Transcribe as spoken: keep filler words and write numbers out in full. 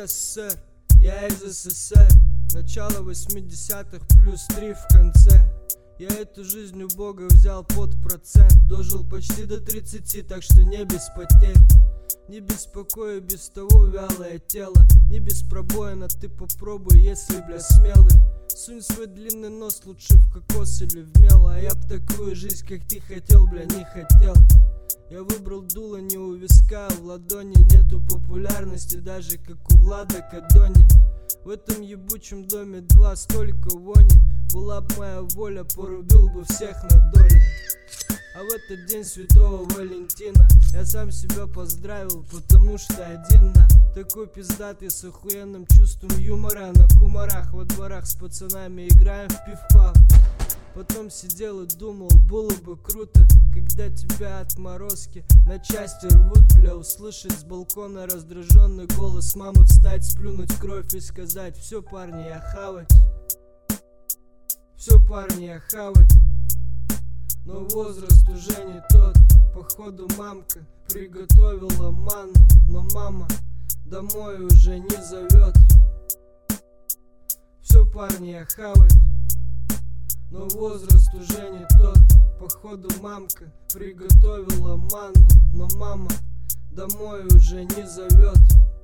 СССР, я из СССР. Начало восьмидесятых плюс три в конце. Я эту жизнь у Бога взял под процент. Дожил почти до тридцати, так что не без потерь. Не беспокою без того вялое тело. Не без пробоина, ты попробуй, если, бля, смелый. Сунь свой длинный нос лучше в кокос или в мело. А я б такую жизнь, как ты хотел, бля, не хотел. Я выбрал дуло не у виска, а в ладони. Нету популярности, даже как у Влада Кадони. В этом ебучем доме два столько вони. Была б моя воля, порубил бы всех на доли. А в этот день святого Валентина я сам себя поздравил, потому что один на такой пиздатый с охуенным чувством юмора. На кумарах во дворах с пацанами играем в пиф-паф. Потом сидел и думал, было бы круто, когда тебя отморозки на части рвут, бля. Услышать с балкона раздраженный голос мамы, встать, сплюнуть кровь и сказать: все, парни, я хавать. Все, парни, я хавать. Но возраст уже не тот. Походу мамка приготовила манну, но мама домой уже не зовет. Все, парни, я хавать. Но возраст уже не тот. Походу мамка приготовила манну, но мама домой уже не зовет.